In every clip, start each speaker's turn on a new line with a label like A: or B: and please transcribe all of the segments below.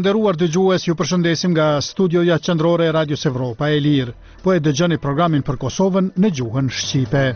A: nderuar dëgjues, ju përshëndesim nga studioja qendrore e Radios Evropa e Lirë. Po e dëgjoni programin për Kosovën në gjuhën shqipe.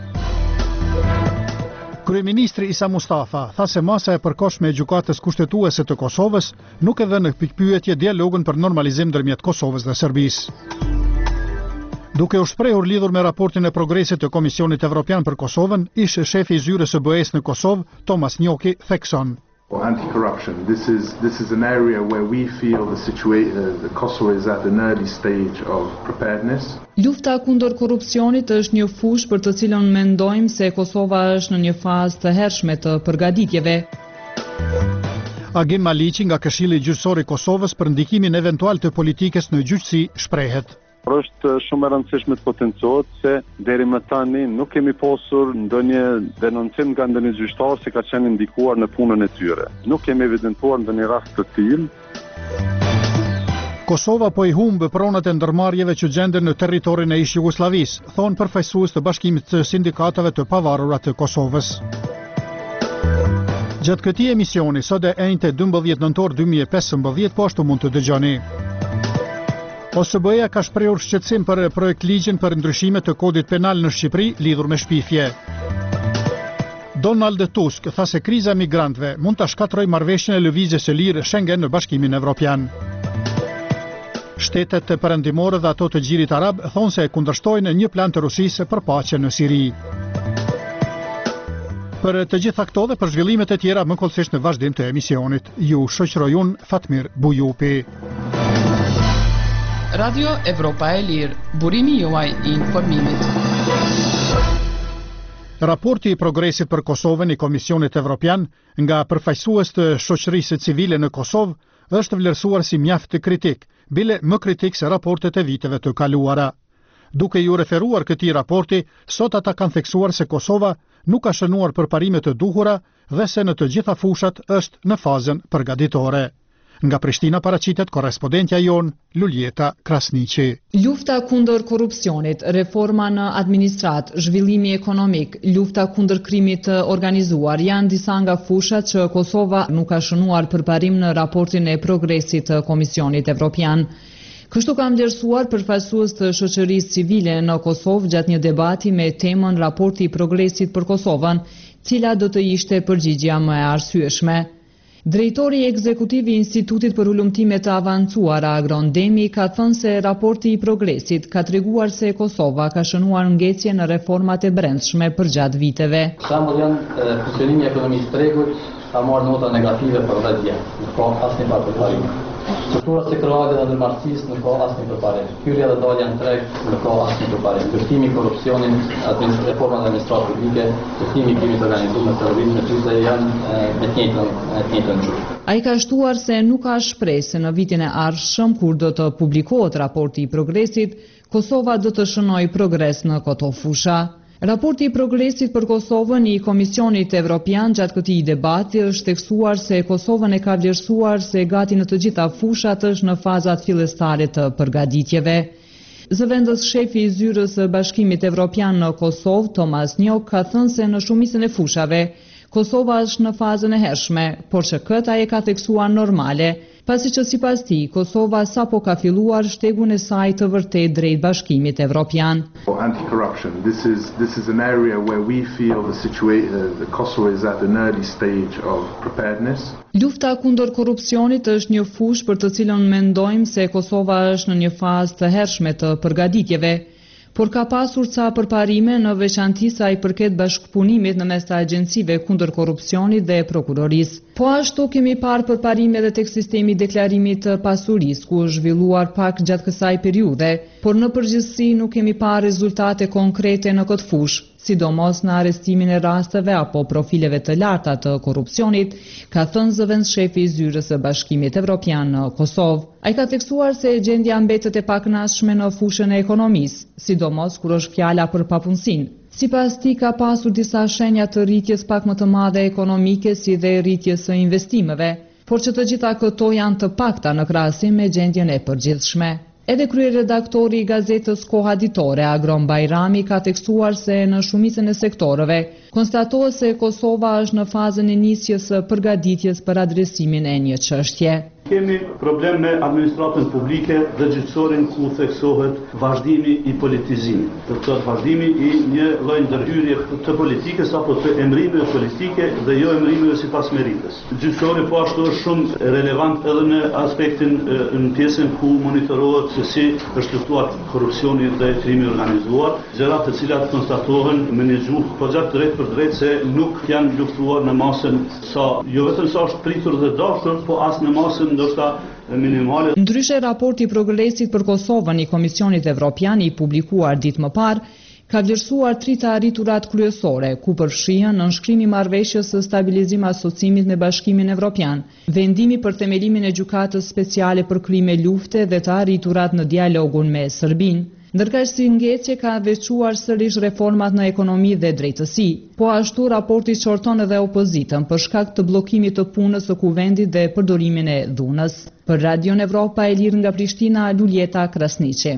A: Kryeministri Isa Mustafa tha se masa e përkohshme e gjykatës kushtetuese të Kosovës nuk e dha në pikpyetje dialogun për normalizim ndërmjet Kosovës dhe Serbisë. Duke u shprehur lidhur me raportin e progresit të Komisionit Evropian për Kosovën, ish shefi i zyrës së BE-s në Kosovë, Tomas Njoki, thekson:
B: Anti-corruption. This is an area where we feel the Kosovo is at an early stage of preparedness.
C: Lufta kundër korrupsionit është një fushë për të cilën mendojmë se Kosova është në një fazë të hershme të përgatitjeve.
A: Agim Maliqi nga Këshilli Gjyqësor i Kosovës për ndikimin eventual të politikës në gjyqësi shprehet:
D: Është shumë e rëndësishme të potencohet se deri më tani nuk kemi pasur ndonjë denoncim nga ndonjë gjyqtar se ka qenë ndikuar në punën e tyre. Nuk kemi evidentuar ndonjë rast të tillë.
A: Kosova po i humbë pronat e ndërmarrjeve që gjenden në territorin e ish Jugosllavisë, thon përfaqësues të Bashkimit të Sindikatave të Pavarura të Kosovës. Gjatë këtij emisioni, sot e enjte 12 nëntor 2015, po ashtu mund të dëgjoni: OSBE-ja ka shprehur shqetësim për projekt ligjin për ndryshime të kodit penal në Shqipëri lidhur me shpifje. Donald Tusk tha se kriza e migrantëve mund ta shkatërrojë marrëveshjen e lëvizjes së lirë Schengen në Bashkimin Evropian. Shtetet perëndimore dhe ato të Gjirit Arab thonë se kundërshtojnë një plan të Rusisë për paqe në Siri. Për të gjitha këto dhe për zhvillimet e tjera më kollësisht në vazhdim të emisionit, ju shoqëroj unë Fatmir Bujupi.
E: Radio Evropa e Lirë, burimi juaj i informimit.
A: Raporti i progresit për Kosovën i Komisionit Evropian nga përfaqësues të shoqërisë civile në Kosovë është vlerësuar si mjaft të kritik, bile më kritik se raportet e viteve të kaluara. Duke ju referuar këtij raporti, sot ata kanë theksuar se Kosova nuk ka shënuar përparimet të duhura dhe se në të gjitha fushat është në fazën përgatitore. Nga Prishtina paraqitet korrespondentja jon Luljeta Krasniqi.
C: Lufta kundër korrupsionit, reforma në administrat, zhvillimi ekonomik, lufta kundër krimit të organizuar janë disa nga fushat që Kosova nuk ka shënuar përparim në raportin e progresit të Komisionit Evropian. Kështu ka vlerësuar përfaqësues të shoqërisë civile në Kosovë gjatë një debati me temën Raporti i progresit për Kosovën, cila do të ishte përgjigjja më e arsyeshme. Drejtori ekzekutiv i Institutit për Ulëmtime të Avancuara Agron Demi ka thënë se raporti i progresit ka treguar se Kosova ka shënuar ngecje në reformat e brendshme përgjatë viteve.
F: Shembull janë funksionimi i ekonomisë tregut ka marrë nota negative për 10 vjet, nuk ka asnjë përparim. Struktura sektorale dhe ndërmarrësisë nuk ka asnjë përparim. Hyrja dhe dalja në treg nuk ka asnjë përparim. Ndërtimi i korrupsionit, reforma administrative publike, ndërtimi i krimit të organizuar me terrorizmin, gjithë janë me të njëjtën gjuhë.
C: Ai ka shtuar se nuk ka shpresë se në vitin e ardhshëm, kur do të publikohet raporti i progresit, Kosova do të shënojë progres në këto fusha. Raporti i progresit për Kosovën i Komisionit Evropian gjatë këtij debati është theksuar se Kosovën e ka vlerësuar se gati në të gjitha fushat është në fazat fillestare të përgatitjeve. Zëvendës shefi i zyrës së Bashkimit Evropian në Kosovë, Tomas Njok, ka thënë se në shumicën e fushave Kosova është në fazën e hershme, por që këtë ai ka theksuar normale, pasi që sipas tij Kosova sapo ka filluar shtegun e saj të vërtet drejt Bashkimit Evropian.
B: Anti-corruption. This is an area where we feel the Kosovo is at an early stage of preparedness.
C: Lufta kundër korrupsionit është një fushë për të cilën mendojmë se Kosova është në një fazë të hershme të përgatitjeve, por ka pasur ca përparime në veçanti sa i përket bashkëpunimit në mes të agjencive kundër korrupsionit dhe prokurorisë. Po ashtu kemi parë përparime edhe tek sistemi i deklarimit të pasurisë, ku është zhvilluar pak gjatë kësaj periudhe, por në përgjithësi nuk kemi parë rezultate konkrete në këtë fushë, sidomos në arrestimin e rasteve apo profileve të larta të korrupsionit, ka thënë zëvendës shefi i zyrës së Bashkimit Evropian në Kosovë. Ai ka theksuar se gjendja mbetet e pakënaqshme në fushën e ekonomisë, sidomos kur është fjala për papunësinë. Sipas tij ka pasur disa shenja të rritjes pak më të madhe ekonomike si dhe rritjes së investimeve, por që të gjitha këto janë të pakta në krahasim me gjendjen e përgjithshme. Edhe kryeredaktori i gazetës Koha Ditore, Agron Bajrami, ka theksuar se në shumicën e sektoreve konstatohet se Kosova është në fazën e nisjes së përgatitjes për adresimin e një çështje.
G: Kemi problem me administratën publike dhe gjyqësorin ku theksohet vazhdimi i politizimit. Do të thotë vazhdimi i një lloj ndërhyrje të politikës apo të emrimeve politike dhe jo emrimeve sipas meritës. Gjyqësori po ashtu është shumë relevant edhe në aspektin në pjesën ku monitorohet se si është luftuar korrupsioni dhe krimi organizuar, gjëra të cilat konstatohen me një gjuhë po gjatë drejt për drejt se nuk janë luftuar në masën sa jo vetëm sa është pritur dhe dashur, po as në masën ndoshta minimale.
C: Ndryshe, raporti i progresit për Kosovën i Komisionit Evropian i publikuar ditë më parë ka vlerësuar 3 të arriturat kryesore, ku përfshihen nënshkrimi i marrëveshjes së stabilizim asociimit me Bashkimin Evropian, vendimi për themelimin e gjykatës speciale për krime lufte dhe të arriturat në dialogun me Serbinë. Ndërkaq si ngecje ka veçuar sërish reformat në ekonomi dhe drejtësi, po ashtu raporti qorton edhe opozitën për shkak të bllokimit të punës së kuvendit dhe përdorimin e dhunës. Për Radion Evropa e Lirë nga Prishtina, Luljeta Krasniqi.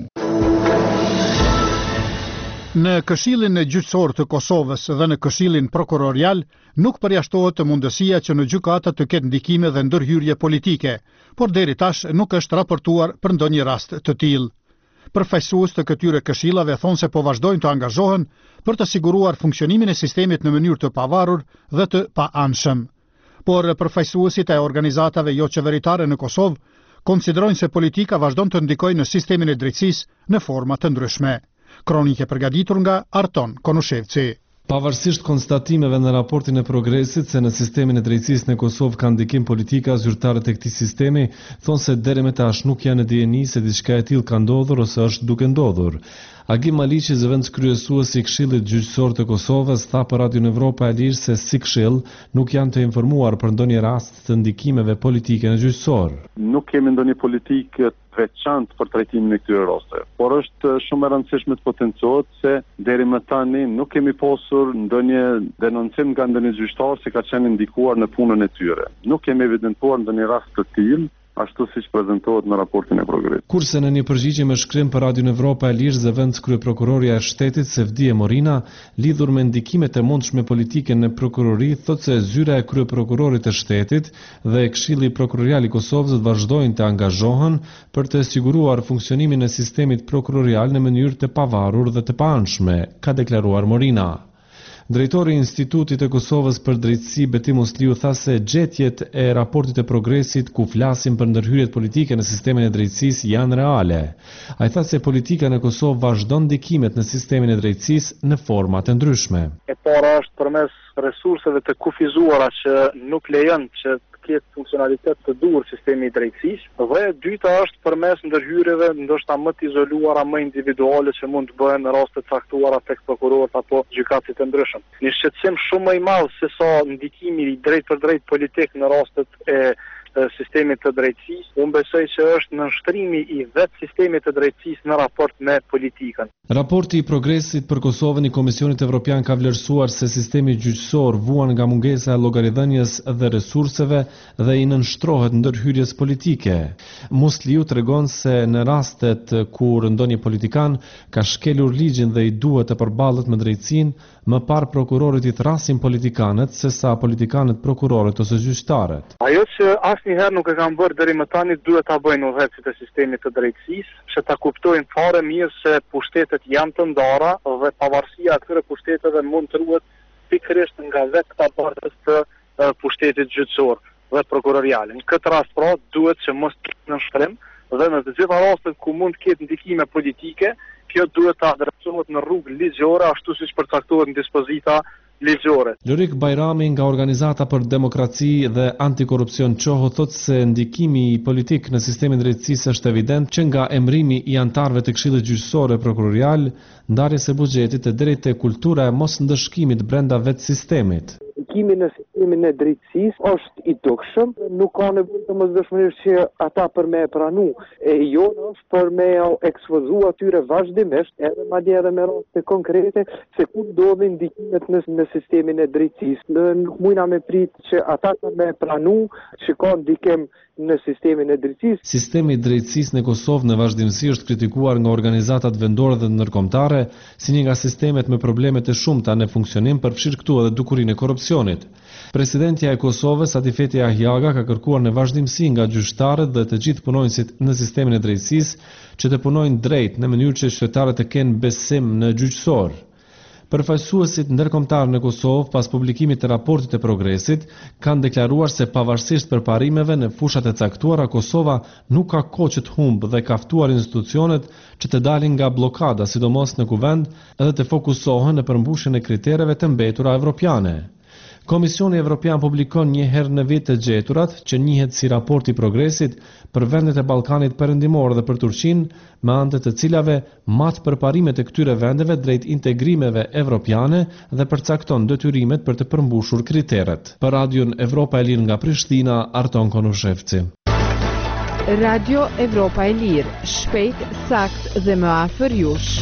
A: Në Këshillin e Gjyqësor të Kosovës dhe në Këshillin Prokurorial nuk përjashtohet të mundësia që në gjykata të ketë ndikime dhe ndërhyrje politike, por deri tash nuk është raportuar për ndonjë rast të tillë. Përfaqësues të këtyre këshillave thonë se po vazhdojnë të angazhohen për të siguruar funksionimin e sistemit në mënyrë të pavarur dhe të paanshëm. Por përfaqësuesit e organizatave jo qeveritare në Kosovë konsiderojnë se politika vazhdon të ndikojë në sistemin e drejtësisë në forma të ndryshme. Kronike përgatitur nga Arton Konushevci.
H: Pavarësisht konstatimeve në raportin e progresit se në sistemin e drejtësisë në Kosovë ka ndikim politika, zyrtarët e këtij sistemi thonë se deri më tash nuk janë në dijeni se diçka e tillë ka ndodhur ose është duke ndodhur. Agim Maliqi, zëvendës kryesues i Këshillit Gjyqësor të Kosovës, tha për Radion Evropa e Lirë se si këshill nuk janë të informuar për ndonjë rast të ndikimeve politike në gjyqësor.
D: Nuk kemi ndonjë politikë veçantë për trajtimin e këtyre rasteve, por është shumë e rëndësishme të potencohet se deri më tani nuk kemi pasur ndonjë denoncim nga ndonjë gjyqtar se ka qenë ndikuar në punën e tyre. Nuk kemi evidentuar ndonjë rast të tillë, ashtu siç prezantohet në raportin e progresit.
H: Kurse në një përgjigje me shkrim për Radion Evropa e Lirë, zëvendës kryeprokuroria e shtetit Sevdije Morina, lidhur me ndikimet e mundshme politike në prokurori, thotë se zyra e kryeprokurorit të shtetit dhe Këshilli Prokurorial i Kosovës vazhdojnë të angazhohen për të siguruar funksionimin e sistemit prokurorial në mënyrë të pavarur dhe të paanshme, ka deklaruar Morina. Drejtori i Institutit të Kosovës për Drejtësi Betim Musliu tha se gjetjet e raportit të progresit ku flasim për ndërhyrjet politike në sistemin e drejtësisë janë reale. Ai tha se politika në Kosovë vazhdon ndikimet në sistemin e drejtësisë në forma të ndryshme.
I: E para është përmes resurseve të kufizuara që nuk lejon që ketë funksionalitet të duhur sistemi i drejtësisë, dhe e dyta është përmes ndërhyrjeve ndoshta më të izoluara, më individuale që mund të bëhen në raste të caktuara tek prokurorët apo gjykatësit të ndryshëm. Një shqetësim shumë më i madh se sa ndikimi i drejt për drejt politik në rastet e sistemit të drejtësisë, unë besoj që është nënshtrimi i vetë sistemit të drejtësisë në raport me politikën.
H: Raporti i progresit për Kosovën i Komisionit Evropian ka vlerësuar se sistemi gjyqësor vuan nga mungesa e llogaridhënies dhe resurseve dhe i nënshtrohet ndërhyrjes politike. Musliu tregon se në rastet kur ndonjë politikan ka shkelur ligjin dhe i duhet të përballet me drejtësinë, më parë prokurorit i thrasin politikanët sesa politikanët prokurorët ose gjyqtarët.
I: Ajo që asnjëherë nuk e kanë bërë deri më tani duhet ta bëjnë udhëhecit e sistemit të drejtësisë, që ta kuptojnë fare mirë se pushtetet janë të ndara dhe pavarësia e këtyre pushteteve mund të ruhet pikërisht nga vetë këta bartës të pushtetit gjyqësor dhe prokurorial. Në këtë rast pra duhet që mos të ketë nënshtrim dhe në të gjitha rastet ku mund të ketë ndikime politike, kjo duhet të adresohet në rrugë ligjore ashtu siç përcaktohet në dispozita ligjore.
H: Lorik Bajrami nga Organizata për Demokraci dhe Antikorrupsion Çoho thotë se ndikimi politik në sistemin e drejtësisë është evident që nga emrimi i antarëve të Këshillit Gjyqësor Prokurorial, ndarjes së buxhetit e drejtë te kultura e mos ndëshkimit brenda vetë sistemit.
J: Ndikimi në sistemin e drejtësisë është i dukshëm, nuk ka nevojë të mosdëshmërisht që ata për me pranu, jo është për me ekspozu atyre vazhdimisht, edhe madje edhe me raste konkrete se ku ndodhin ndikimet në sistemin e drejtësisë. Nuk mundna me prit që ata të me pranu që ka ndikim në sistemin e drejtësisë.
H: Sistemi i drejtësisë në Kosovë në vazhdimsi është kritikuar nga organizatat vendore dhe ndërkombëtare si një nga sistemet me probleme të shumta në funksionim, përfshirë këtu edhe dukurinë e korrupsionit. Presidentja e Kosovës, Atifeti Ahjaga, ka kërkuar në vazhdimsi nga gjyqtarët dhe të gjithë punonjësit në sistemin e drejtësisë që të punojnë drejt në mënyrë që qytetarët të kenë besim në gjyqësor. Përfaqësuesit ndërkombëtar në Kosovë, pas publikimit të raportit të progresit, kanë deklaruar se pavarësisht përparimeve në fushat e caktuara, Kosova nuk ka kohë që të humbë dhe ka ftuar institucionet që të dalin nga bllokada, sidomos në kuvend, edhe të fokusohen në përmbushjen e kritereve të mbetura evropiane. Komisioni Evropian publikon një herë në vit të gjeturat, që njihet si raporti i progresit për vendet e Ballkanit Perëndimor dhe për Turqinë, me anë të cilave mat përparimet e këtyre vendeve drejt integrimeve evropiane dhe përcakton detyrimet për të përmbushur kriteret. Për Radion Evropa e Lirë nga Prishtina, Arton Konushevci.
K: Radio Evropa e Lirë, shpejt, sakt dhe më afër jush.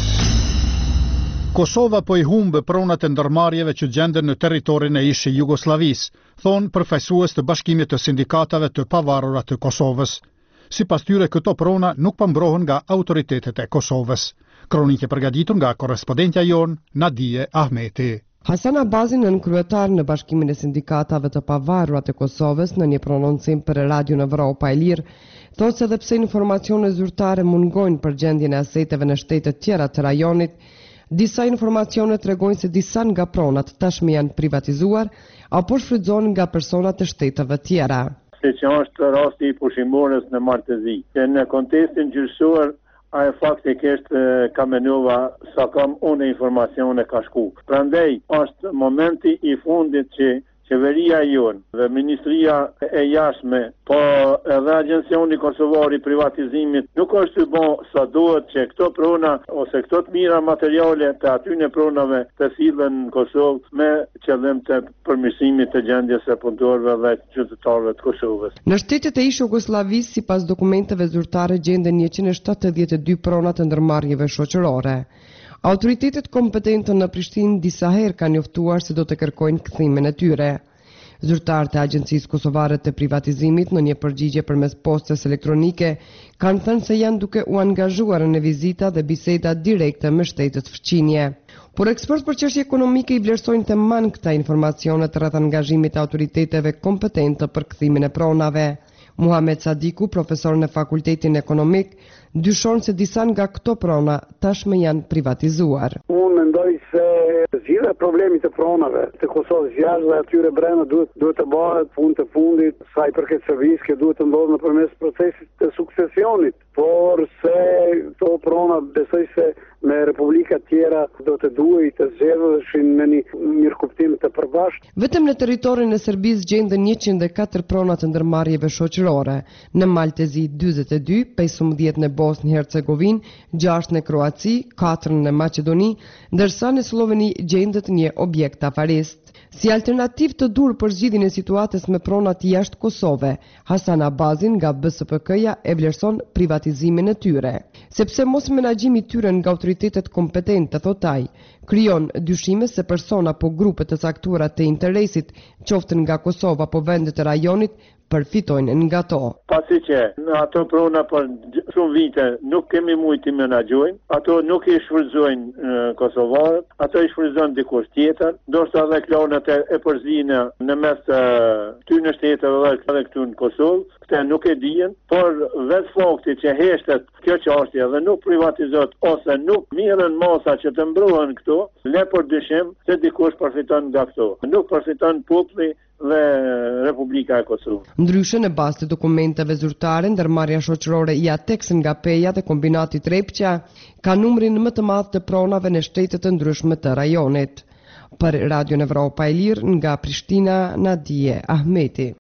A: Kosova po i humbë pronat e ndërmarrjeve që gjenden në territorin e ishi Jugosllavisë, thonë përfaqësues të Bashkimit të Sindikatave të Pavarura të Kosovës. Sipas tyre, këto prona nuk pambrohen nga autoritetet e Kosovës. Kronike përgatitur nga korrespondentja jon Nadije Ahmeti.
L: Hasan Abazi, nën kryetar në Bashkimin e Sindikatave të Pavarura të Kosovës, në një prononcim për Radion Evropa e Lirë, thotë se edhe pse informacione zyrtare mungojnë për gjendjen e aseteve në shtete tjera të rajonit, disa informacione tregojnë se disa nga pronat tashmë janë privatizuar apo shfrytëzohen nga persona të shteteve tjera.
M: Se që është rasti i pushimorës në Martezi, që në kontekstin gjyqësor ai faktikisht ka menova sa kam unë informacione ka shku. Prandaj është momenti i fundit që qeveria jonë dhe Ministria e Jashtme, po edhe Agjencioni Kosovar i privatizimit nuk është të bon sa duhet që këto prona ose këto të mira materiale të atyne pronave të sillen në Kosovë me qëllim të përmirësimit të gjendjes së punëtorëve dhe qytetarëve të Kosovës.
L: Në shtetet e ish Jugosllavisë, sipas dokumenteve zyrtare, gjenden 172 prona të ndërmarrjeve shoqërore. Autoritetet kompetente në Prishtinë disa herë kanë njoftuar se do të kërkojnë kthimin e tyre. Zyrtarët e Agjencisë Kosovare të Privatizimit në një përgjigje përmes postës elektronike kanë thënë se janë duke u angazhuar në vizita dhe biseda direkte me shtetet fëmijë. Por ekspert për çështje ekonomike i vlerësojnë të manë këta informacione rreth angazhimit të autoriteteve kompetente për kthimin e pronave. Muhamet Sadiku, profesor në Fakultetin Ekonomik, dyshon se disa nga këto prona tashmë janë privatizuar.
N: Unë mendoj se zgjidhja e problemit të pronave të Kosovës jashtë dhe atyre brenda duhet të bëhet punë të fundit, sa i përket servisë që duhet të ndodhë nëpërmes procesit të suksesionit, por se këto prona besoj se me republika tjera do të duhej të zgjedheshin me një mirëkuptim të përbashkët.
L: Vetëm në territorin e Serbisë gjenden 104 prona të ndërmarrjeve shoqërore, në Maltezi 42, 15 në Bosnë-Hercegovinë, 6 në Kroaci, 4 në Maqedoni, ndërsa në Sloveni gjendet një objekt afarist. Si alternativë të dur për zgjidhjen e situatës me pronat jashtë Kosove, Hasan Abazin nga BSPK-ja e vlerëson privatizimin e tyre, sepse mos menaxhimi i tyre nga autoritetet kompetente, thot ai, krijon dyshime se persona apo grupe të caktuara të interesit, qoftë nga Kosova apo vendet e rajonit, përfitojnë nga to.
M: Pasi që në ato prona për shumë vite nuk kemi mujt të menaxhojnë, ato nuk i shfrytëzojnë kosovarët, ato i shfrytëzon dikush tjetër, ndoshta edhe klonat e përzina në mes të këtyre shteteve dhe këtu në Kosovë, këta nuk e dijen, por vetë fakti që heshtet kjo çështje dhe nuk privatizohet ose nuk mirën masa që të mbrohen këto, le për dyshim se dikush përfiton nga këto. Nuk përfiton populli dhe Republika e Kosovës.
L: Ndryshe, në bazë të dokumenteve zyrtare, ndërmarrja shoqërore i Atex nga Peja dhe kombinati Trepqa ka numrin më të madh të pronave në shtetet të ndryshme të rajonit. Për Radion Evropa e Lirë nga Prishtina, Nadije Ahmeti.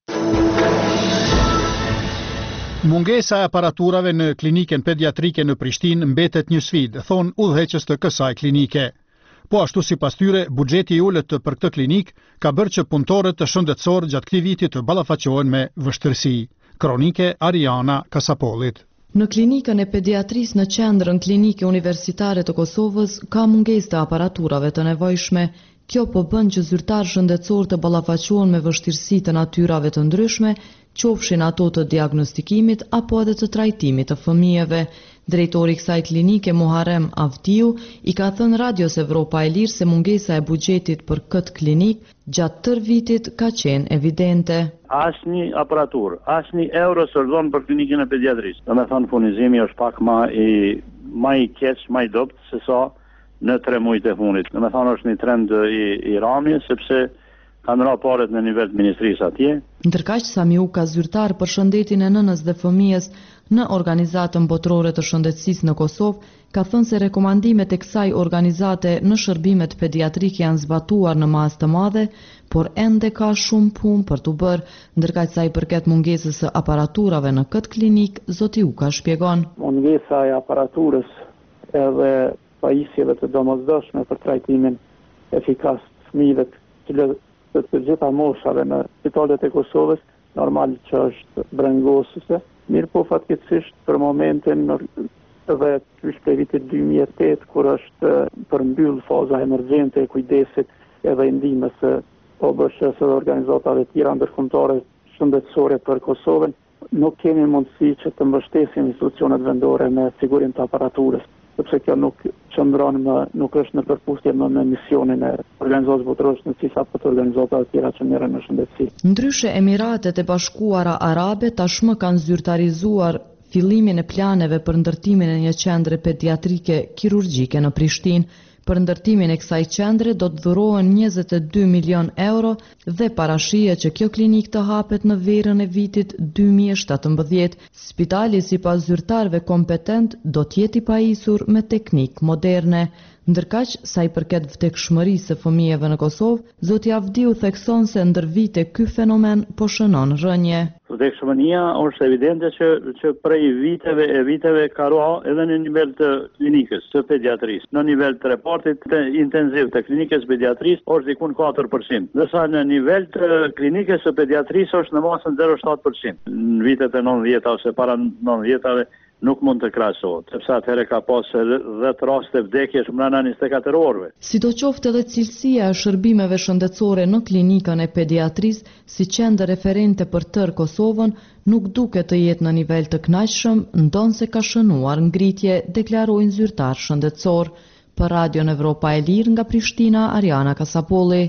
A: Mungesa e aparaturave në klinikën pediatrike në Prishtinë mbetet një sfidë, thon udhëheqës të kësaj klinike. Po ashtu sipas tyre, buxheti i ulët për këtë klinik ka bërë që punëtorët të shëndetësor gjatë këtij viti të ballafaqohen me vështirësi. Kronike Ariana Kasapolit.
C: Në klinikën e pediatrisë në qendrën klinike universitare të Kosovës ka mungesë të aparaturave të nevojshme. Kjo po bën që zyrtarë shëndetësor të ballafaqohen me vështirësi të natyrave të ndryshme, qofshin ato të diagnostikimit apo edhe të trajtimit të fëmijëve. Drejtori i kësaj klinike Muharrem Avdiu i ka thënë Radios Evropa e Lirë se mungesa e buxhetit për këtë klinik gjatë tërë vitit ka qenë evidente.
O: Asnjë aparatur, asnjë euro sërdon për klinikën e pediatrisë. Domethënë furnizimi është pak më i keq, më i dobët se sa në 3 muajt e fundit. Domethënë është një trend i rënies sepse kanë ra paret në nivel të ministrisë atje.
C: Ndërkaq Samiuka, zyrtar për shëndetin e nënës dhe fëmijës në Organizatën Botërore të Shëndetësisë në Kosovë, ka thënë se rekomandimet e kësaj organizate në shërbimet pediatrike janë zbatuar në masë të madhe, por ende ka shumë punë për të bërë, ndërkaq sa i përket mungesës së aparaturave në këtë klinik, zoti Uka shpjegon.
P: Mungesa e aparaturës edhe pajisjeve të domosdoshme për trajtimin efikas të fëmijëve të gjitha moshave në spitalet e Kosovës, normal që është brengosëse. Mirë po fatkeqësisht për momentin edhe kysh prej vitit 2008, kur është përmbyll faza emergjente e kujdesit edhe i ndihmës së OBSH-s dhe organizatave tjera ndërkombëtare shëndetësore për Kosovën, nuk kemi mundësi që të mbështesim institucionet vendore me sigurim të aparaturës, sepse kjo nuk është në përputhje me misionin e Organizatës Botërore të Shëndetësisë apo të organizatave tjera që merren në shëndetësi.
C: Ndryshe, Emiratet e Bashkuara Arabe tashmë kanë zyrtarizuar fillimin e planeve për ndërtimin e një qendre pediatrike kirurgjike në Prishtinë. Për ndërtimin e kësaj qendre do të dhurohen 22 milion euro dhe parashihet që kjo klinik të hapet në verën e vitit 2017. Spitali sipas zyrtarëve kompetent do të jetë i pajisur me teknikë moderne. Ndërkaq, sa i përket vdekshmërisë së fëmijëve në Kosovë, zoti Avdiu thekson se ndër vite ky fenomen po shënon rënje.
O: Vdekshmëria është evidente që prej viteve ka ra edhe në nivel të klinikës së pediatrisë. Në nivel të reportit të intenziv të klinikës së pediatrisë është dikun 4%, ndërsa në nivel të klinikës së pediatrisë është në masën 0,7%. Në vitet e 90 ose para 90-ave nuk mund të krahasohet, sepse atëherë ka pasur 10 raste vdekjesh brenda 24 orëve.
C: Sidoqoftë edhe cilësia e shërbimeve shëndetësore në klinikën e pediatrisë si qendër referente për tërë Kosovën nuk duket të jetë në nivel të kënaqshëm, ndonse ka shënuar ngritje, deklarojnë zyrtar shëndetësor. Për Radion Evropa e Lirë nga Prishtina, Ariana Kasapolli.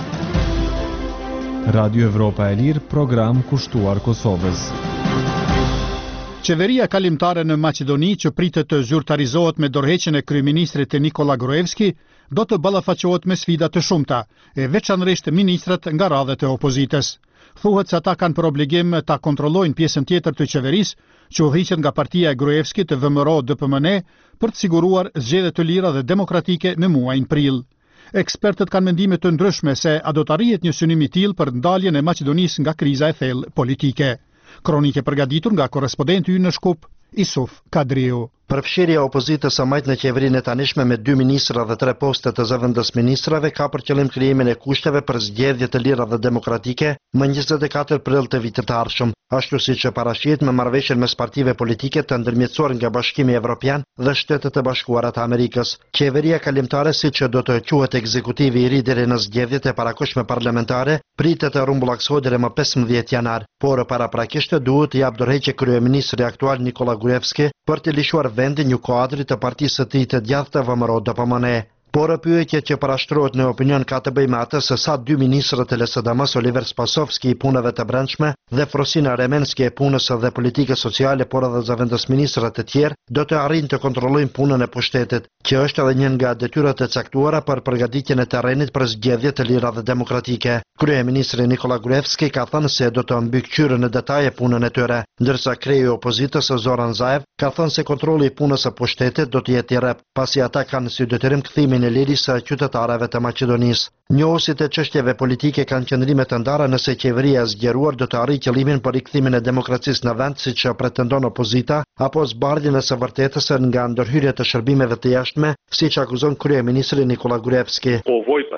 H: Radio Evropa e Lirë, program kushtuar Kosovës.
A: Qeveria kalimtare në Maqedoni, që pritet të zyrtarizohet me dorëheqjen e kryeministrit Nikola Gruevski, do të ballafaqohet me sfida të shumta, e veçanërisht ministrat nga radhët e opozitës. Thuhet se ata kanë për obligim ta kontrollojnë pjesën tjetër të qeverisë, që udhëhiqet nga partia e Gruevskit të VMRO-DPMN, për të siguruar zgjedhje të lira dhe demokratike në muajin prill. Ekspertët kanë mendime të ndryshme se a do të arrihet një synim i tillë për ndaljen e Maqedonisë nga kriza e thellë politike. Kronike përgatitur nga korrespondenti ynë në Shkup, Isuf Kadriu.
Q: Përfshirja e opozitës së majtë në qeverinë e tanishme me 2 ministra dhe 3 poste të zëvendës ministrave ka për qëllim krijimin e kushteve për zgjedhje të lira dhe demokratike më 24 prill të vitit të ardhshëm, ashtu siç e parashihet me marrëveshjen mes partive politike të ndërmjetësuar nga Bashkimi Evropian dhe Shtetet e Bashkuara të Amerikës. Qeveria kalimtare, siç do të quhet ekzekutivi i ri deri në zgjedhjet e parakohshme parlamentare, pritet të rrumbullaksohet deri më 15 janar, por paraprakisht duhet të jap dorëheqje kryeministri aktual Nikola Gruevski për të lishuar vendin një kuadrit të partisë së tij të djathtë të VMRO-DPMN. Por pyetja që parashtrohet në opinion ka të bëjë me atë se sa 2 ministrët e LSDM-s, Oliver Spasovski i punëve të brendshme dhe Frosina Remenski e punës dhe politikës sociale, por edhe zëvendës ministrat e tjerë, do të arrijnë të kontrollojnë punën e pushtetit, që është edhe një nga detyrat e caktuara për përgatitjen e terrenit për zgjedhje të lira dhe demokratike. Kryeministri Nikola Gruevski ka thënë se do të mbikëqyrë në detaje punën e tyre, ndërsa kreu i opozitës Zoran Zaev ka thënë se kontrolli i punës së pushtetit do të jetë i rrep, pasi ata kanë si detyrim kthimin e lirisë së qytetarëve të Maqedonisë. Njohësit e çështjeve politike kanë qëndrime të ndara nëse qeveria e zgjeruar do të arrijë qëllimin për rikthimin e demokracisë në vend, siç pretendon opozita, apo zbardhjen e së vërtetës nga ndërhyrjet e shërbimeve të jashtme, siç akuzon kryeministri Nikola Gruevski.
R: Po vojpat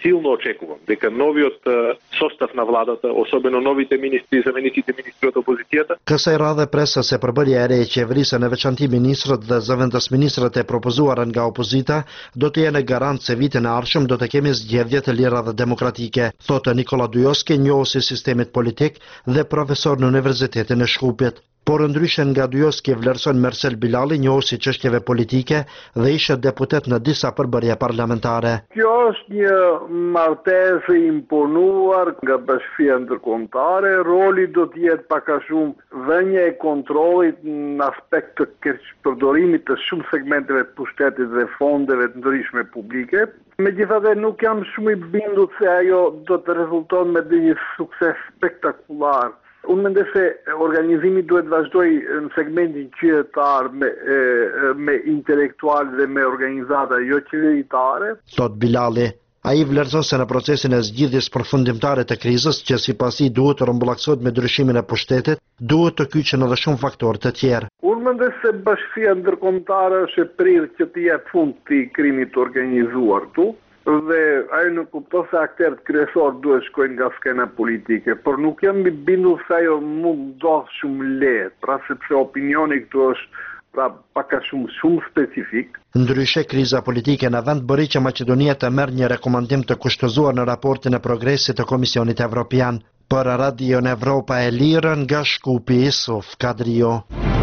R: силно очекувам дека новиот состав на владата, особено новите министри и замениците министри од опозицијата.
Q: Kësaj radhe presa se përbërja e re e qeverisë në veçanti ministrët dhe zëvendësministrët e propozuara nga opozita do të jenë garant se vitin e ardhshëm do të kemi zgjedhje të lira dhe demokratike, thotë Nikola Dujoski, njohuesi i sistemit politik dhe profesor në Universitetin e Shkupit. Por ndryshe nga Dujoski vlerëson Mersel Bilali, njohuesi çështjeve politike dhe ishte deputet në disa përbërje parlamentare.
N: Kjo është një martesë e imponuar nga Bashkia Ndërkombëtare. Roli do të jetë pak a shumë dhënia e kontrollit në aspekt të keqpërdorimit të shumë segmenteve të pushtetit dhe fondeve të ndryshme publike. Megjithatë nuk jam shumë i bindur se ajo do të rezulton me një sukses spektakular. Unë mendoj se organizimi duhet vazhdoj në segmentin qytetar me intelektual dhe me organizata jo qeveritare.
Q: Thot Bilali. Ai vlerëson se në procesin e zgjidhjes përfundimtare të krizës, që sipas tij duhet të rrumbullaksohet me ndryshimin e pushtetit, duhet të kyçen edhe shumë faktorë të tjerë.
N: Unë mendoj se Bashkia Ndërkombëtare është e prirë që të jep fund këtij krimit të organizuar këtu. Dhe ajo nuk kupton se aktorët kryesor duhet shkojnë nga skena politike, por nuk jam i bindur se ajo mund ndodh shumë lehtë, pra sepse opinioni këtu është pak a shumë specifik.
Q: Ndryshe, kriza politike në vend bëri që Maqedonia të merr një rekomandim të kushtëzuar në raportin e progresit të Komisionit Evropian. Për Radion Evropa e Lirë, nga Shkupi, Isuf Kadrio.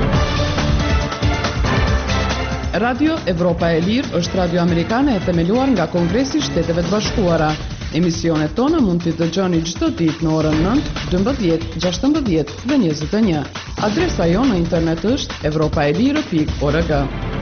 E: Radio Evropa e Lirë është radio amerikane e themeluar nga Kongresi i Shteteve të Bashkuara. Emisionet tona mund t'i dëgjoni çdo ditë në orën 9, 12, 16 dhe 21. Adresa jonë në internet është europaelire.org.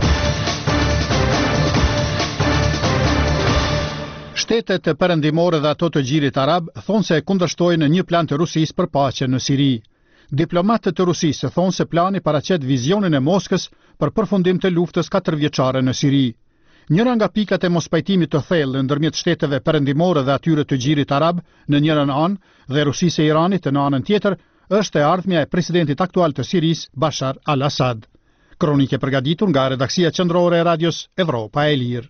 A: Shtetet perëndimore dhe ato të Gjirit Arab thonë se kundërshtojnë një plan të Rusisë për paqe në Siri. Diplomatët e Rusisë thonë se plani paraqet vizionin e Moskës për përfundim të luftës 4 vjeçare në Siri. Njëra nga pikat e mospajtimit të thellë ndërmjet shteteve perëndimore dhe atyre të Gjirit Arab në njërin anë dhe Rusisë e Iranit në anën tjetër është e ardhmja e presidentit aktual të Sirisë, Bashar al-Assad. Kronike përgatitur nga redaksia qendrore e Radios Evropa e Lirë.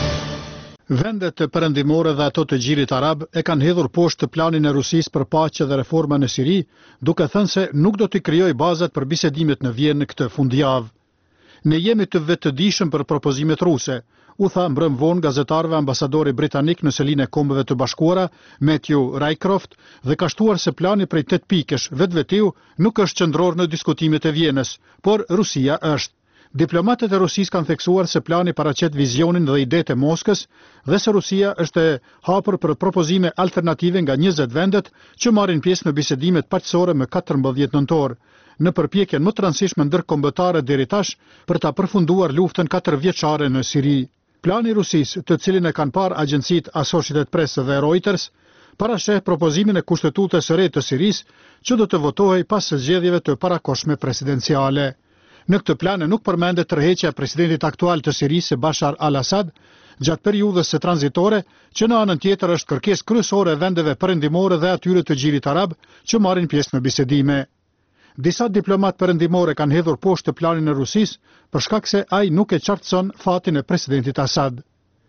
A: Vendet perëndimore dhe ato të Gjirit Arab e kanë hedhur poshtë planin e Rusisë për paqe dhe reforma në Siri, duke thënë se nuk do të krijojë bazat për bisedimet në Vjenë këtë fundjavë. Ne jemi të vetëdijshëm për propozimet ruse, u tha mbrëm vonë gazetarëve ambasadori britanik në Selinë e Kombeve të Bashkuara, Matthew Rycroft, dhe ka shtuar se plani prej 8 pikësh vetvetiu nuk është qendror në diskutimet e Vjenës, por Rusia është. Diplomatët e Rusisë kanë theksuar se plani paraqet vizionin dhe idetë e Moskës dhe se Rusia është e hapur për propozime alternative nga 20 vendet që marrin pjesë në bisedimet paqësore më 14 nëntor, në përpjekjen më të rëndësishme ndërkombëtare deri tash për ta përfunduar luftën 4 vjeçare në Siri. Plani i Rusisë, të cilin e kanë parë agjencitë Associated Press dhe Reuters, parasheh propozimin e kushtetutës së re të Sirisë që do të votohej pas zgjedhjeve të parakohshme presidenciale. Në këtë plan nuk përmendet tërheqja e presidentit aktual të Sirisë, Bashar al-Assad, gjatë periudhës së tranzitore, që në anën tjetër është kërkesë kryesore e vendeve perëndimore dhe atyre të Gjirit Arab që marrin pjesë në bisedime. Disa diplomat perëndimore kanë hedhur poshtë planin e Rusisë për shkak se ai nuk e qartëson fatin e presidentit Assad.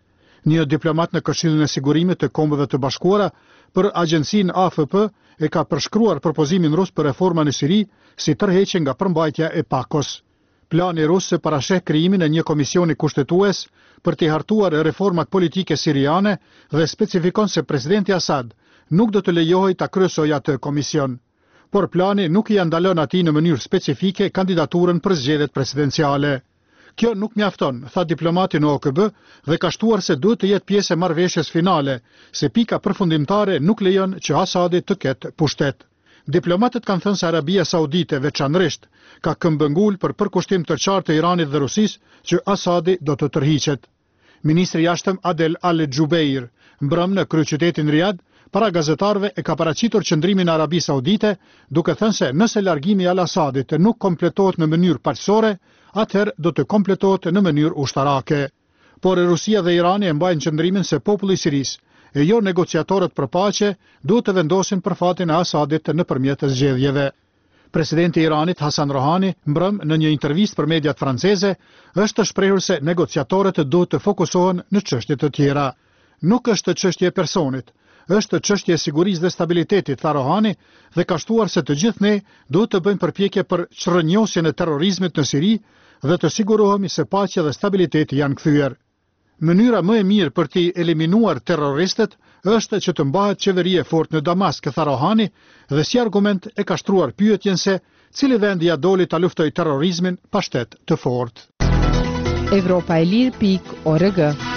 A: Një diplomat në Këshillin e Sigurimit të Kombeve të Bashkuara për agjencinë AFP e ka përshkruar propozimin rus për reforma në Siri si tërheqje nga përmbajtja e pakos. Plani rus parasheh krijimin e një komisioni kushtetues për të hartuar reformat politike siriane dhe specifikon se presidenti Assad nuk do të lejohej ta kryesojë atë komision. Por plani nuk i ndalon atij në mënyrë specifike kandidaturën për zgjedhjet presidenciale. Kjo nuk mjafton, tha diplomati në OKB dhe ka shtuar se duhet të jetë pjesë e marrëveshjes finale, se pika përfundimtare nuk lejon që Assadi të ketë pushtet. Diplomatët kanë thënë se Arabia Saudite veçanërisht ka këmbëngul për përkushtim të qartë të Iranit dhe Rusisë që Assadi do të tërhiqet. Ministri i jashtëm Adel Al-Jubeir, mbrëm në kryeqytetin Riyadh, para gazetarëve e ka paraqitur qëndrimin e Arabi Saudite, duke thënë se nëse largimi i Al-Assadit nuk kompletohet në mënyrë paqësore, atëherë do të kompletohet në mënyrë ushtarake. Por Rusia dhe Irani e mbajnë qëndrimin se populli i Sirisë e jo negociatorët për paqe duhet të vendosin për fatin e Assadit nëpërmjet zgjedhjeve. Presidenti i Iranit Hasan Rohani, mbrëm në një intervistë për mediat franceze, është shprehur se negociatorët duhet të fokusohen në çështje të tjera. Nuk është çështje e personit, është çështje e sigurisë dhe stabilitetit, tha Rohani, dhe ka shtuar se të gjithë ne duhet të bëjmë përpjekje për çrrënjosjen e terrorizmit në Siri dhe të sigurohemi se paqja dhe stabiliteti janë kthyer. Mënyra më e mirë për të eliminuar terroristët është që të mbahet qeveri e fortë në Damask, tha Rohani, dhe si argument e ka shtruar pyetjen se cili vend ja doli ta luftojë terrorizmin pa shtet të fortë.
K: Evropaelir.org.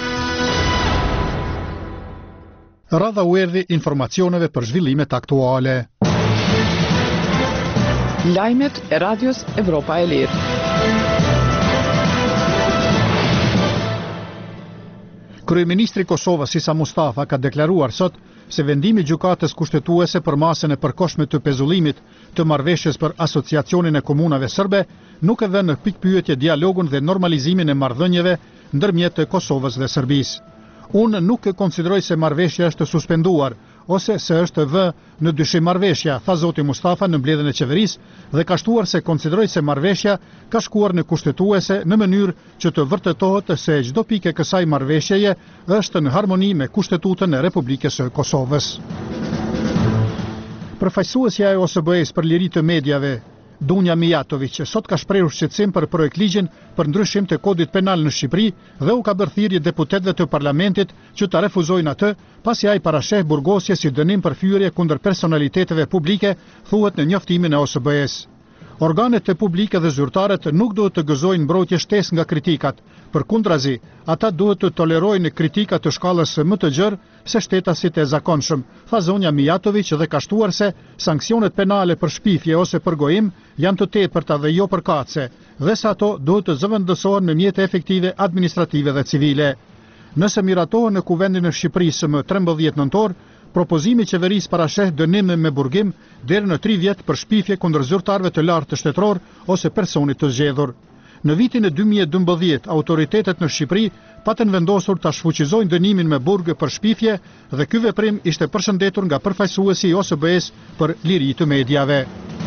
A: Radha u erdhi informacioneve për zhvillimet aktuale.
E: Lajmet e radios Evropa e Lirë.
A: Kryeministri i Kosovës Isa Mustafa ka deklaruar sot se vendimi i gjykatës kushtetuese për masën e përkohshme të pezullimit të marrëveshjes për asociacionin e komunave serbe nuk e vën në pikpyetje dialogun dhe normalizimin e marrëdhënieve ndërmjet Kosovës dhe Serbisë. Unë nuk e konsideroj se marrëveshja është suspenduar ose se është vë në dyshim marrëveshja, tha zoti Mustafa në mbledhjen e qeverisë dhe ka shtuar se konsideroj se marrëveshja ka shkuar në kushtetuese në mënyrë që të vërtetohet se çdo pikë e kësaj marrëveshjeje është në harmoni me Kushtetutën e Republikës së Kosovës. Përfaqësuesja e OSBE-s për liri të mediave, Dunja Mijatović, sot ka shprehur shqetësim për projektligjin për ndryshim të kodit penal në Shqipëri dhe u ka bërë thirrje deputetëve të parlamentit që ta refuzojnë atë, pasi ai parasheh burgosje si dënim për hyrje kundër personaliteteve publike, thuhet në njoftimin e OSBE-s. Organet e publike dhe zyrtarët nuk duhet të gëzojnë mbrojtje shtesë nga kritikat, përkundrazi, ata duhet të tolerojnë kritikat të shkallës më të gjerë se shtetasit e zakonshëm, tha zonja Mijatović dhe ka shtuar se sanksionet penale për shpifje ose për gojim janë të tepërta dhe jo përkatëse, dhe se ato duhet të zëvendësohen me mjete efektive administrative dhe civile. Nëse miratohen në Kuvendin e Shqipërisë më 13 nëntor, propozimi i qeverisë parasheh dënim me burgim deri në 3 vjet për shpifje kundër zyrtarëve të lartë shtetror ose personit të zgjedhur. Në vitin e 2012, autoritetet në Shqipëri patën vendosur ta shfuqizojnë dënimin me burg për shpifje dhe ky veprim ishte përshëndetur nga përfaqësuesi i OSBE-s për liri të mediave.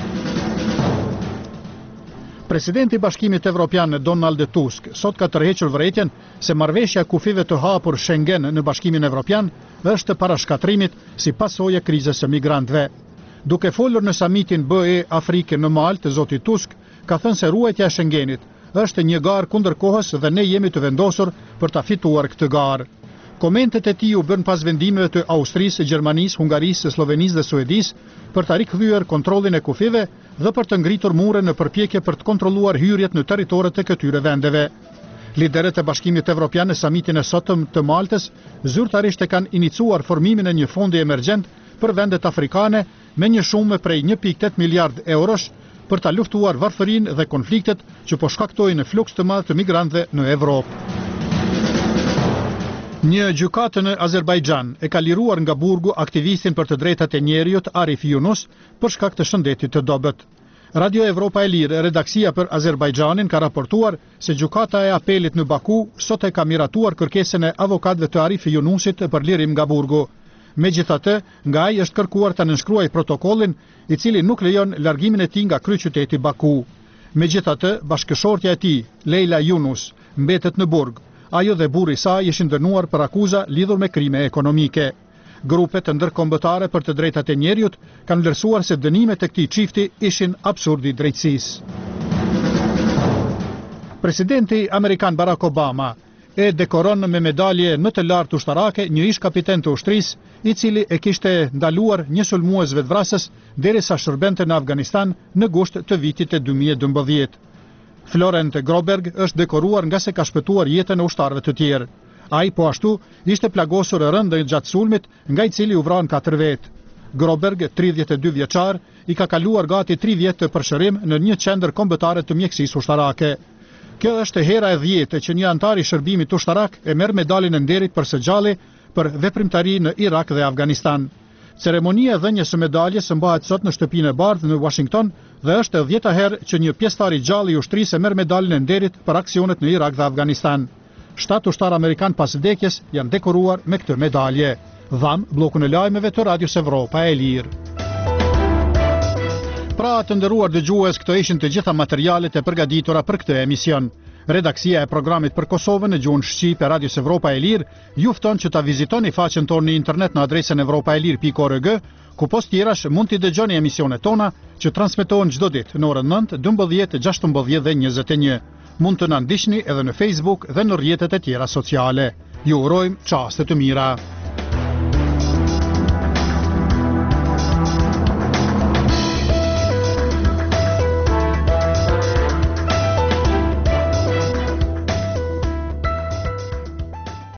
A: Presidenti i Bashkimit Evropian Donald Tusk sot ka tërhequr vërejtjen se marrëveshja e kufive të hapur Schengen në Bashkimin Evropian është para shkatrimit si pasojë e krizës së migrantëve. Duke folur në samitin BE Afrike në Maltë, zoti Tusk ka thënë se ruajtja e Schengenit është një garë kundër kohës dhe ne jemi të vendosur për ta fituar këtë garë. Komentet e tij u bën pas vendimeve të Austrisë, Gjermanisë, Hungarisë, Slovenisë dhe Suedisë për ta rikthyer kontrollin e kufive dhe për të ngritur mure në përpjekje për të kontrolluar hyrjet në territoret e këtyre vendeve. Liderët e Bashkimit Evropian në samitin e sotëm të Maltës zyrtarisht e kanë iniciuar formimin e një fondi emergjent për vendet afrikane me një shumë prej 1.8 miliard eurosh për ta luftuar varfërinë dhe konfliktet që po shkaktojnë fluks të madh të migrantëve në Evropë. Një gjykatë në Azerbajxhan e ka liruar nga burgu aktivistin për të drejtat e njerëzit Arif Yunus për shkak të shëndetit të dobët. Radio Evropa e Lirë, redaksia për Azerbajxhanin, ka raportuar se gjykata e apelit në Baku sot e ka miratuar kërkesën e avokatëve të Arif Yunusit për lirim nga burgu. Megjithatë, nga ai është kërkuar ta nënshkruajë protokollin i cili nuk lejon largimin e tij nga kryeqyteti Baku. Megjithatë, bashkëshortja e tij, Leila Yunus, mbetet në burg. Ajo dhe burri i saj ishin dënuar për akuza lidhur me krime ekonomike. Grupet ndërkombëtare për të drejtat e njerëzit kanë vlerësuar se dënimet e këtij çifti ishin absurdi drejtësisë. Presidenti amerikan Barack Obama e dekoron me medalje më të lartë ushtarake një ish kapiten të ushtrisë, i cili e kishte ndaluar një sulmues vetvrasës derisa shërbente në Afganistan në gusht të vitit e 2012. Florent Groberg është dekoruar nga se ka shpëtuar jetën e ushtarëve të tjerë. Ai po ashtu ishte plagosur e rëndë gjatë sulmit nga i cili u vran 4 vetë. Groberg, 32 vjeçar, i ka kaluar gati 3 vjet të përshërim në një qendër kombëtare të mjekësisë ushtarake. Kjo është hera e 10 që një antar i shërbimit ushtarak e merr medaljen e nderit për së gjalli për veprimtari në Irak dhe Afganistan. Ceremonia e dhënies së medaljes mbahet sot në shtëpinë e bardhë në Washington dhe është e 10-ta herë që një pjesëtar i gjallë i ushtrisë merr medaljen e nderit për aksionet në Irak dhe Afganistan. 7 ushtarë amerikan pas vdekjes janë dekoruar me këtë medalje. Dham bllokun e lajmeve të Radios Evropa e Lirë. Pra të nderuar dëgjues, këto ishin të gjitha materialet e përgatitura për këtë emision. Redaksia e programit për Kosovën në gjuhën shqipe e Radios Evropa e Lirë ju fton që ta vizitoni faqen tonë në internet në adresën evropaelir.org, ku post tjerash mund t'i dëgjoni emisionet tona që transmetohen çdo ditë në orën 9, 12, 16 dhe 21. Mund të na ndiqni edhe në Facebook dhe në rrjetet e tjera sociale. Ju urojmë çaste të mira.